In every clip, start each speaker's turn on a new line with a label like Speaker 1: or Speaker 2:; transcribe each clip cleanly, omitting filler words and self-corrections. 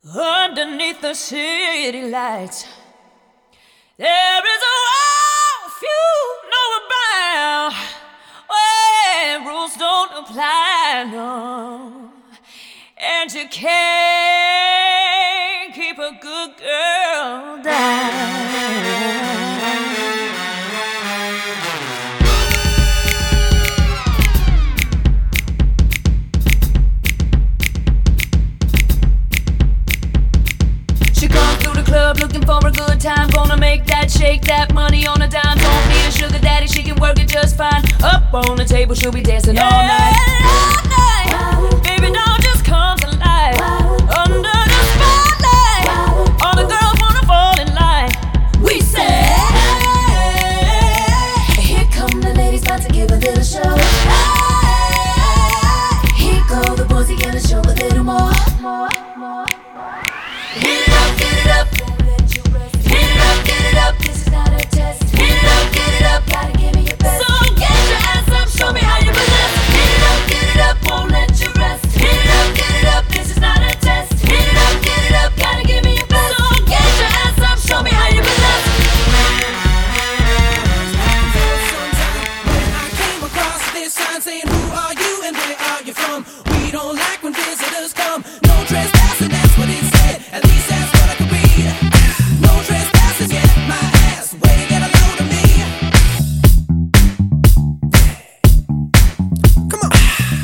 Speaker 1: Underneath the city lights, there is a world few know about, where rules don't apply, no. And you can't keep a good girl down. Looking for a good time, gonna make that, shake that money on a dime. Don't need a sugar daddy, she can work it just fine. Up on the table, she'll be dancing all night. Wow. Baby, doll just comes alive. Wow. Under the spotlight, wow. All the girls wanna fall in line. We say, hey, here come the ladies, about to give a little show. Hey, here go the boys, he gonna show a little more. Hit it up, get it up. This is not a test. Hit it up, get it up, gotta give me your best. So get your ass up, show me how you possess. Get it up, won't let you rest. Hit it up, this is not a test. Hit it up, gotta give me your best. So get your ass up, show me how you possess.
Speaker 2: When I came across this sign saying, who are you and where are you from? We don't like when visitors come. No trespassing, that's what it said. At least that's what I could read. No trespassing, get my ass way, get a load of me. Come on.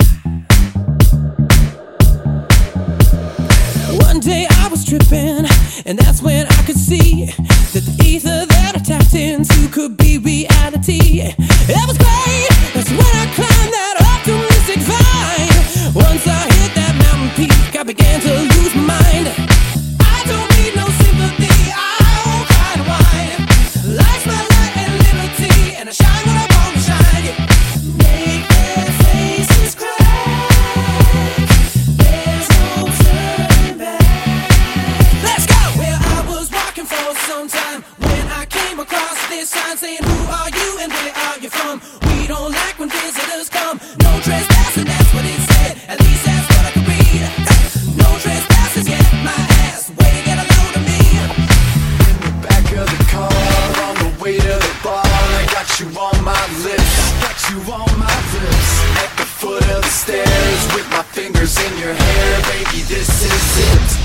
Speaker 2: One day I was tripping, and that's when I could see that the ether that I tapped into could be reality. It was great, that's when I climbed that optimistic vine. Once I hit that mountain peak, I began to lose my mind. I don't need no sympathy, I won't cry and whine. Life's my light and liberty, and I shine when I want to shine. Make their faces cry, there's no turning back. Let's go! Well, I was walking for some time when I came across this sign saying, who are you and where are you from? We don't like when visitors come. No trespassing, that's what it said. At least that's what I could read. No trespassing, get my ass way, get a load of me.
Speaker 3: In the back of the car, on the way to the bar, I got you on my lips, got you on my lips. At the foot of the stairs, with my fingers in your hair, baby, this is it.